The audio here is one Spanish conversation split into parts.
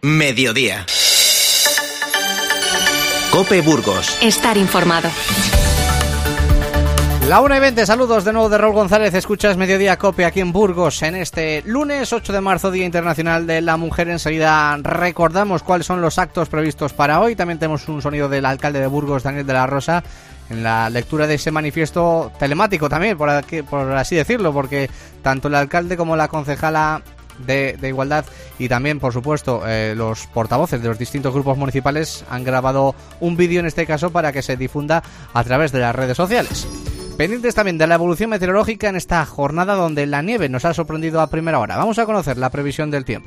Mediodía. COPE Burgos. Estar informado. La 1:20, saludos de nuevo de Raúl González, escuchas Mediodía COPE aquí en Burgos en este lunes 8 de marzo, Día Internacional de la Mujer. Enseguida recordamos cuáles son los actos previstos para hoy. También tenemos un sonido del alcalde de Burgos, Daniel de la Rosa, en la lectura de ese manifiesto telemático también, por así decirlo, porque tanto el alcalde como la concejala de Igualdad y también, por supuesto, los portavoces de los distintos grupos municipales han grabado un vídeo en este caso para que se difunda a través de las redes sociales. Pendientes también de la evolución meteorológica en esta jornada donde la nieve nos ha sorprendido a primera hora. Vamos a conocer la previsión del tiempo.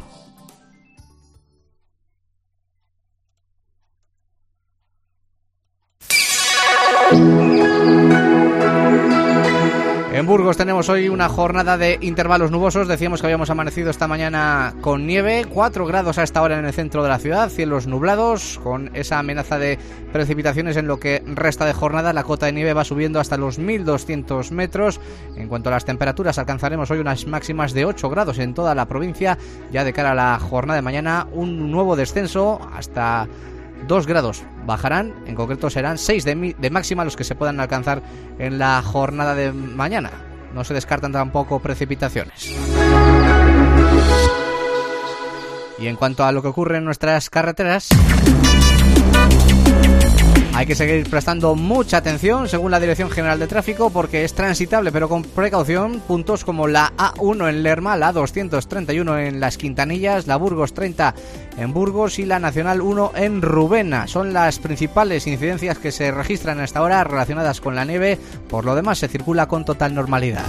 En Burgos tenemos hoy una jornada de intervalos nubosos. Decíamos que habíamos amanecido esta mañana con nieve, 4 grados a esta hora en el centro de la ciudad, cielos nublados, con esa amenaza de precipitaciones en lo que resta de jornada. La cota de nieve va subiendo hasta los 1.200 metros. En cuanto a las temperaturas, alcanzaremos hoy unas máximas de 8 grados en toda la provincia. Ya de cara a la jornada de mañana, un nuevo descenso hasta 2 grados bajarán, en concreto serán 6 de máxima los que se puedan alcanzar en la jornada de mañana. No se descartan tampoco precipitaciones. Y en cuanto a lo que ocurre en nuestras carreteras, hay que seguir prestando mucha atención según la Dirección General de Tráfico, porque es transitable pero con precaución puntos como la A1 en Lerma, la A231 en Las Quintanillas, la Burgos 30 en Burgos y la Nacional 1 en Rubena. Son las principales incidencias que se registran hasta ahora relacionadas con la nieve. Por lo demás se circula con total normalidad.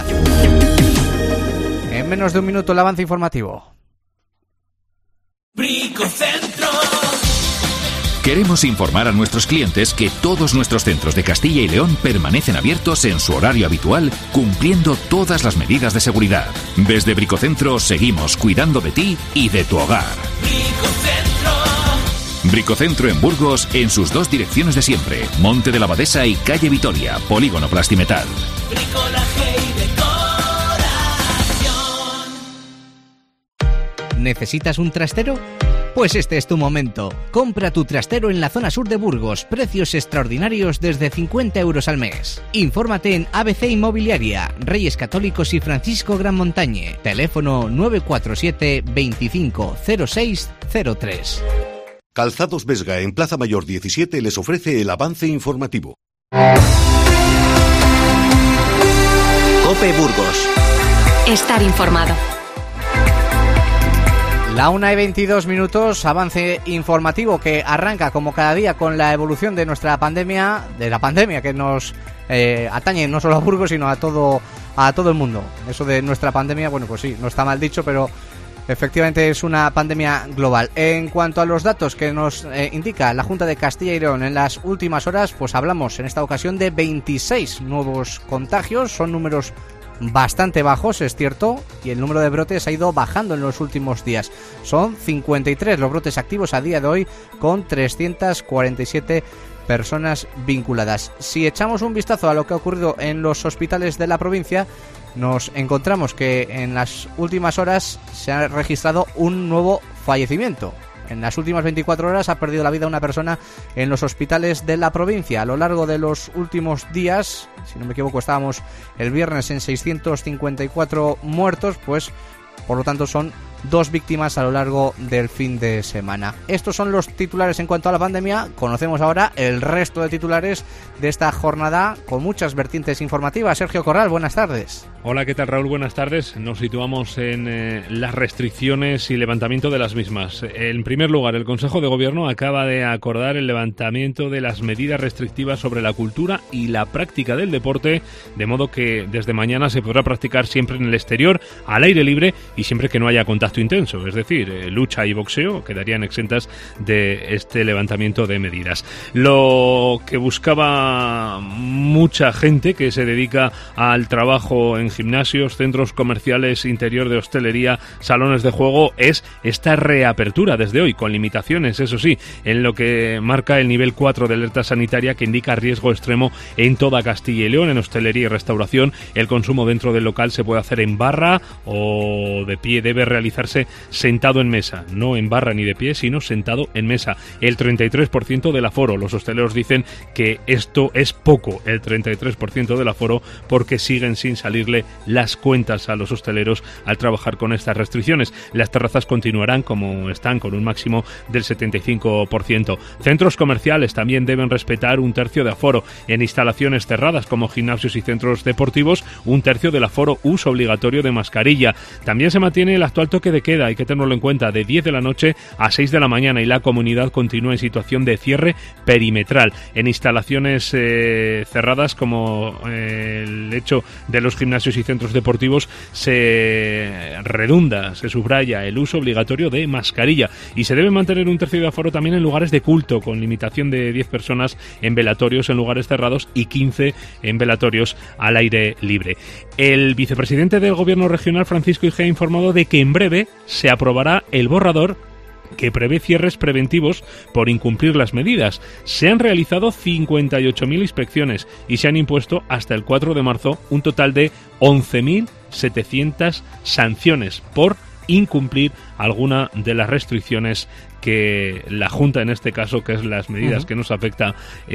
En menos de un minuto el avance informativo. Bricocentro. Queremos informar a nuestros clientes que todos nuestros centros de Castilla y León permanecen abiertos en su horario habitual, cumpliendo todas las medidas de seguridad. Desde Bricocentro seguimos cuidando de ti y de tu hogar. Bricocentro. Bricocentro en Burgos en sus 2 direcciones de siempre, Monte de la Abadesa y Calle Vitoria, Polígono Plastimetal. Bricolaje y decoración. ¿Necesitas un trastero? Pues este es tu momento. Compra tu trastero en la zona sur de Burgos. Precios extraordinarios desde 50 euros al mes. Infórmate en ABC Inmobiliaria, Reyes Católicos y Francisco Gran Montañe. Teléfono 947 25 06 03. Calzados Vesga en Plaza Mayor 17 les ofrece el avance informativo. COPE Burgos. Estar informado. La 1:22, avance informativo que arranca como cada día con la evolución de nuestra pandemia, que nos atañe no solo a Burgos sino a todo el mundo. Eso de nuestra pandemia, bueno, pues sí, no está mal dicho, pero efectivamente es una pandemia global. En cuanto a los datos que nos indica la Junta de Castilla y León en las últimas horas, pues hablamos en esta ocasión de 26 nuevos contagios. Son números bastante bajos, es cierto, y el número de brotes ha ido bajando en los últimos días. Son 53 los brotes activos a día de hoy, con 347 personas vinculadas. Si echamos un vistazo a lo que ha ocurrido en los hospitales de la provincia, nos encontramos que en las últimas horas se ha registrado un nuevo fallecimiento. En las últimas 24 horas ha perdido la vida una persona en los hospitales de la provincia. A lo largo de los últimos días, si no me equivoco, estábamos el viernes en 654 muertos, pues por lo tanto son 2 víctimas a lo largo del fin de semana. Estos son los titulares en cuanto a la pandemia. Conocemos ahora el resto de titulares de esta jornada con muchas vertientes informativas. Sergio Corral, buenas tardes. Hola, ¿qué tal, Raúl? Buenas tardes. Nos situamos en las restricciones y levantamiento de las mismas. En primer lugar, el Consejo de Gobierno acaba de acordar el levantamiento de las medidas restrictivas sobre la cultura y la práctica del deporte, de modo que desde mañana se podrá practicar siempre en el exterior, al aire libre y siempre que no haya contacto intenso, es decir, lucha y boxeo quedarían exentas de este levantamiento de medidas. Lo que buscaba mucha gente que se dedica al trabajo en gimnasios, centros comerciales, interior de hostelería, salones de juego, es esta reapertura desde hoy, con limitaciones, eso sí, en lo que marca el nivel 4 de alerta sanitaria, que indica riesgo extremo en toda Castilla y León. En hostelería y restauración, el consumo dentro del local se puede hacer en barra o de pie, debe realizar realizarse sentado en mesa, no en barra ni de pie, sino sentado en mesa. El 33% del aforo. Los hosteleros dicen que esto es poco, el 33% del aforo, porque siguen sin salirle las cuentas a los hosteleros al trabajar con estas restricciones. Las terrazas continuarán como están, con un máximo del 75%. Centros comerciales también deben respetar un tercio de aforo. En instalaciones cerradas como gimnasios y centros deportivos, un tercio del aforo, uso obligatorio de mascarilla. También se mantiene el actual toque de queda, hay que tenerlo en cuenta, de 10 de la noche a 6 de la mañana, y la comunidad continúa en situación de cierre perimetral. En instalaciones cerradas como el hecho de los gimnasios y centros deportivos se redunda, se subraya el uso obligatorio de mascarilla, y se debe mantener un tercio de aforo también en lugares de culto, con limitación de 10 personas en velatorios en lugares cerrados y 15 en velatorios al aire libre. El vicepresidente del Gobierno regional, Francisco Igea, ha informado de que en breve se aprobará el borrador que prevé cierres preventivos por incumplir las medidas. Se han realizado 58.000 inspecciones y se han impuesto hasta el 4 de marzo un total de 11.700 sanciones por incumplir alguna de las restricciones que la Junta, en este caso, que es las medidas que nos afecta,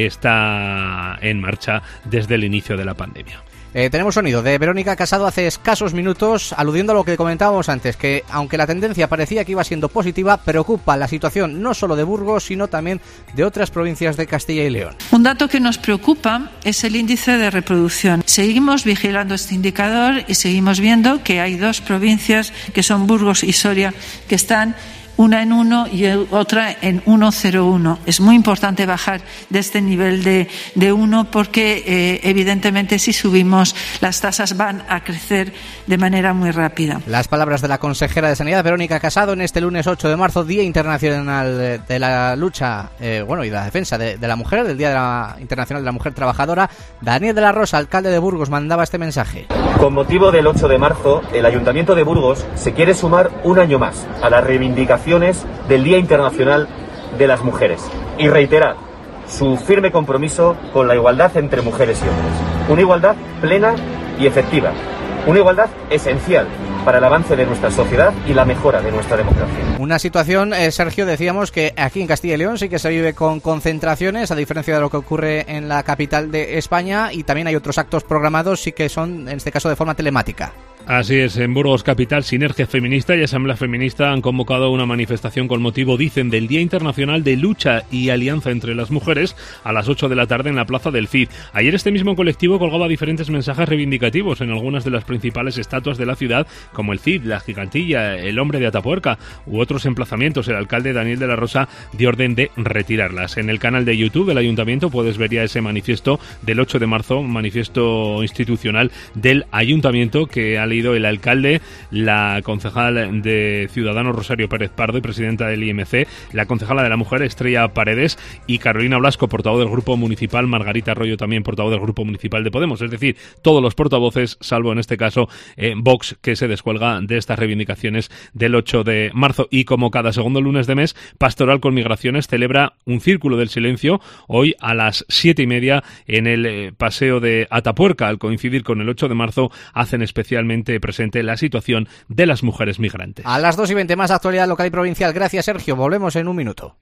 está en marcha desde el inicio de la pandemia. Tenemos sonido de Verónica Casado hace escasos minutos, aludiendo a lo que comentábamos antes, que aunque la tendencia parecía que iba siendo positiva, preocupa la situación no solo de Burgos, sino también de otras provincias de Castilla y León. Un dato que nos preocupa es el índice de reproducción. Seguimos vigilando este indicador y seguimos viendo que hay dos provincias, que son Burgos y Soria, que están una en 1 y otra en 1,01. Es muy importante bajar de este nivel de 1 porque evidentemente si subimos las tasas van a crecer de manera muy rápida. Las palabras de la consejera de Sanidad, Verónica Casado, en este lunes 8 de marzo, Día Internacional de la Lucha y la Defensa de la Mujer, del Día Internacional de la Mujer Trabajadora. Daniel de la Rosa, alcalde de Burgos, mandaba este mensaje. Con motivo del 8 de marzo, el Ayuntamiento de Burgos se quiere sumar un año más a la reivindicación del Día Internacional de las Mujeres y reiterar su firme compromiso con la igualdad entre mujeres y hombres. Una igualdad plena y efectiva. Una igualdad esencial para el avance de nuestra sociedad y la mejora de nuestra democracia. Una situación, Sergio, decíamos que aquí en Castilla y León sí que se vive con concentraciones, a diferencia de lo que ocurre en la capital de España, y también hay otros actos programados, sí que son, en este caso, de forma telemática. Así es, en Burgos capital, Sinergia Feminista y Asamblea Feminista han convocado una manifestación con motivo, dicen, del Día Internacional de Lucha y Alianza entre las Mujeres a las 8 de la tarde en la Plaza del Cid. Ayer este mismo colectivo colgaba diferentes mensajes reivindicativos en algunas de las principales estatuas de la ciudad, como el Cid, la Gigantilla, el Hombre de Atapuerca u otros emplazamientos. El alcalde Daniel de la Rosa dio orden de retirarlas. En el canal de YouTube del Ayuntamiento puedes ver ya ese manifiesto del 8 de marzo, un manifiesto institucional del Ayuntamiento que ha leído el alcalde, la concejal de Ciudadanos Rosario Pérez Pardo y presidenta del IMC, la concejala de la Mujer Estrella Paredes y Carolina Blasco, portavoz del Grupo Municipal, Margarita Arroyo también portavoz del Grupo Municipal de Podemos, es decir, todos los portavoces, salvo en este caso Vox, que se descuelga de estas reivindicaciones del 8 de marzo. Y como cada segundo lunes de mes, Pastoral con Migraciones celebra un Círculo del Silencio hoy a las 7:30 en el Paseo de Atapuerca. Al coincidir con el 8 de marzo, hacen especialmente presente la situación de las mujeres migrantes. A las 2:20, más actualidad local y provincial. Gracias, Sergio. Volvemos en un minuto.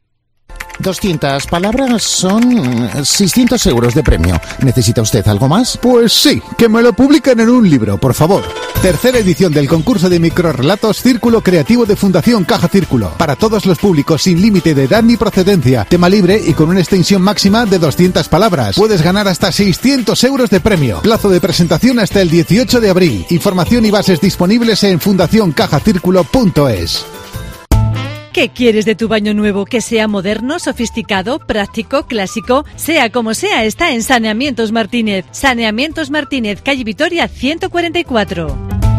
200 palabras son 600 euros de premio. ¿Necesita usted algo más? Pues sí, que me lo publiquen en un libro, por favor. Tercera edición del concurso de microrrelatos Círculo Creativo de Fundación Caja Círculo. Para todos los públicos, sin límite de edad ni procedencia. Tema libre y con una extensión máxima de 200 palabras. Puedes ganar hasta 600 euros de premio. Plazo de presentación hasta el 18 de abril. Información y bases disponibles en fundacioncajacírculo.es. ¿Qué quieres de tu baño nuevo? ¿Que sea moderno, sofisticado, práctico, clásico? Sea como sea, está en Saneamientos Martínez. Saneamientos Martínez, calle Vitoria 144.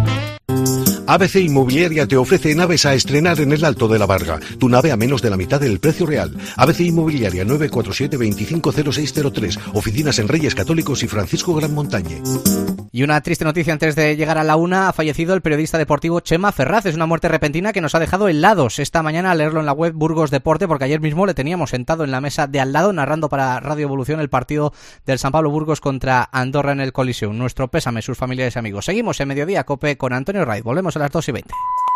ABC Inmobiliaria te ofrece naves a estrenar en el Alto de la Varga. Tu nave a menos de la mitad del precio real. ABC Inmobiliaria 947 250603. Oficinas en Reyes Católicos y Francisco Gran Montañe. Y una triste noticia antes de llegar a la una. Ha fallecido el periodista deportivo Chema Ferraz. Es una muerte repentina que nos ha dejado helados esta mañana al leerlo en la web Burgos Deporte, porque ayer mismo le teníamos sentado en la mesa de al lado narrando para Radio Evolución el partido del San Pablo Burgos contra Andorra en el Coliseum. Nuestro pésame, sus familiares y amigos. Seguimos en Mediodía Cope con Antonio Raiz. Volvemos a las 2:20.